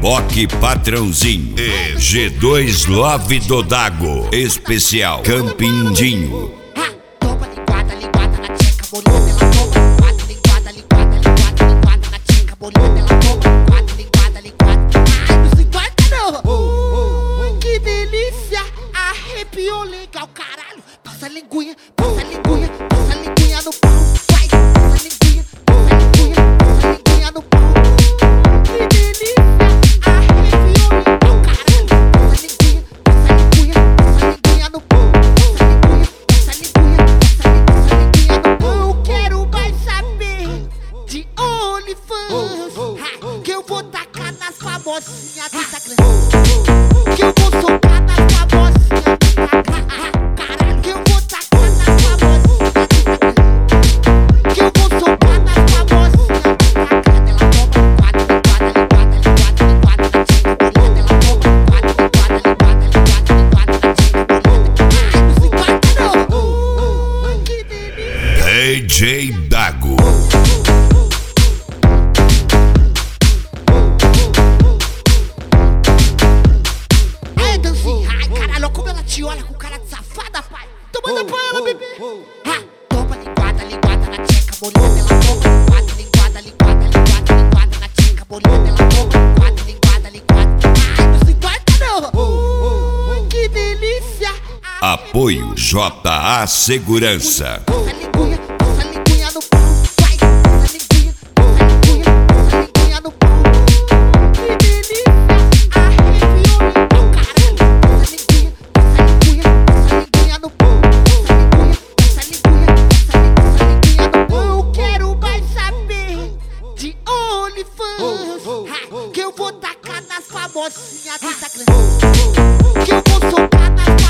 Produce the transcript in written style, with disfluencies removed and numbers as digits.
Rock Patrãozinho e G2 Love do Dago. Especial Campindinho. Toma linguada, linguada na tcheca, bolinha dela toma. Linguada, linguada, linguada, linguada, linguada na tcheca, bolinha dela toma. Linguada, linguada, linguada. Ai, não se importa não. Que delícia, arrepiou legal, caralho. Passa a linguinha, passa a linguinha, passa a linguinha no pau. Vai, passa a linguinha, passa a linguinha, passa a linguinha no pau. Que delícia, arrepiou legal, caralho. Passa a linguinha, passa a linguinha, passa a linguinha no pau. Passa a linguinha, passa a linguinha, passa a linguinha no pau. Eu quero mais saber de OnlyFans, que eu vou tacar nas famosinhas do Instagram. Que eu vou socar nas famosinhas do Instagram. Caralho, que eu vou tacar nas famosinhas do Instagram. Que eu vou socar nas famosinhas do Instagram. Ela toma linguada, linguada, linguada, linguada na tcheca, bolinha dela toma. Linguada, linguada, linguada, linguada na tcheca, bolinha dela. Ai, não se importa não. Que delícia. DJ Dago. Ai, dancinha, ai, caralho, olha como ela te olha com cara de safada, pai. Tô mandando pra ela, bebê. Toma linguada, linguada na tcheca, bolinha dela toma. Linguada, linguada, linguada, linguada, linguada na tcheca, bolinha dela toma. Linguada, linguada, linguada. Ai, não se importa não. Que delícia. Apoio JA Segurança. Passa a linguinha no pau. Vai, passa a linguinha, passa a linguinha, passa a linguinha no pau. Que delícia, arrepiou legal, caralho. Passa a linguinha, passa a linguinha, passa a linguinha no pau. Passa a linguinha, passa a linguinha, passa a linguinha no pau. Eu quero mais saber de OnlyFans, que eu vou tacar nas famosinhas do Instagram. Que eu vou socar nas